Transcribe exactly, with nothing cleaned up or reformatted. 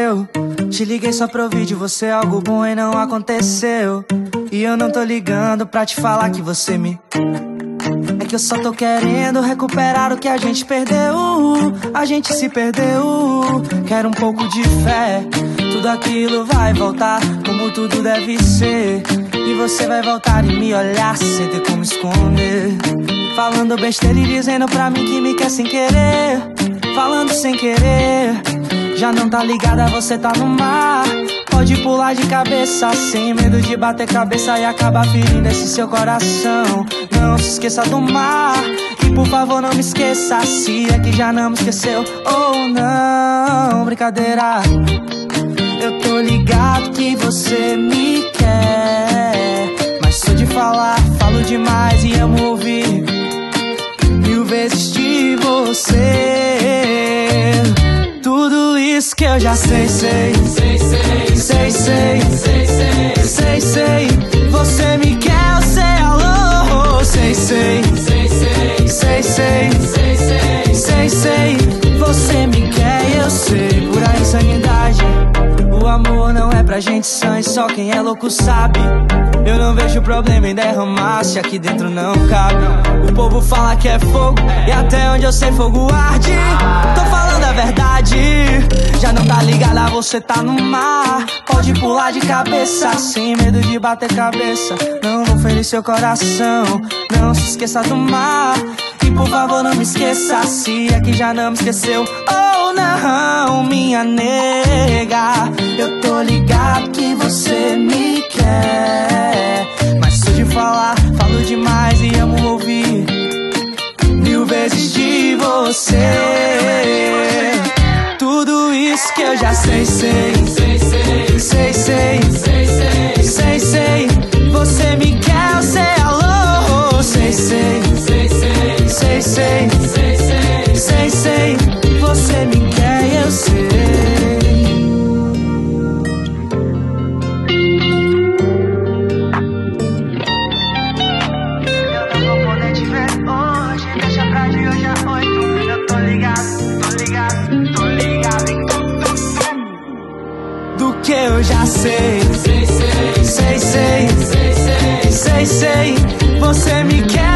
aconteceu. Te liguei só pra ouvir de você algo bom e não aconteceu. E eu não tô ligando pra te falar que você me... É que eu só tô querendo recuperar o que a gente perdeu. A gente se perdeu. Quero um pouco de fé. Tudo aquilo vai voltar como tudo deve ser. E você vai voltar e me olhar sem ter como esconder. Falando besteira e dizendo pra mim que me quer sem querer. Falando sem querer. Já não tá ligada, você tá no mar. Pode pular de cabeça sem medo de bater cabeça e acabar ferindo esse seu coração. Não se esqueça do mar. E por favor não me esqueça, se é que já não me esqueceu ou não. Brincadeira. Eu tô ligado que você me quer, mas sou de falar, falo demais e amo ouvir mil vezes de você. Tudo isso que eu já sei, sei, sei, sei, sei, sei, sei, sei, sei. Você me quer, eu sei, alô. Sei, sei, sei, sei, sei, sei, sei, sei. Você me quer, eu sei, pura insanidade. O amor não é pra gente sã e só quem é louco sabe. Eu não vejo problema em derramar se aqui dentro não cabe. O povo fala que é fogo e até onde eu sei fogo arde. Tô falando a verdade. Já não tá ligada, você tá no mar. Pode pular de cabeça sem medo de bater cabeça. Não vou ferir seu coração. Não se esqueça do mar. E por favor não me esqueça, se é que já não me esqueceu ou não, minha nega. Eu tô ligado que você me quer, mas sou de falar, falo demais e amo ouvir mil vezes de você. Tudo isso que eu já sei, sei, sei, sei, sei, sei, sei, sei. Você me quer, eu sei, alô. Sei, sei, sei, sei, sei, sei, sei, sei. Você me quer, eu sei. Eu não vou poder te ver hoje. Deixa pra de hoje a oito. Eu tô ligado, tô ligado, tô ligado em tudo do que eu já sei. Sei, sei, sei, sei, sei, sei. Você me quer.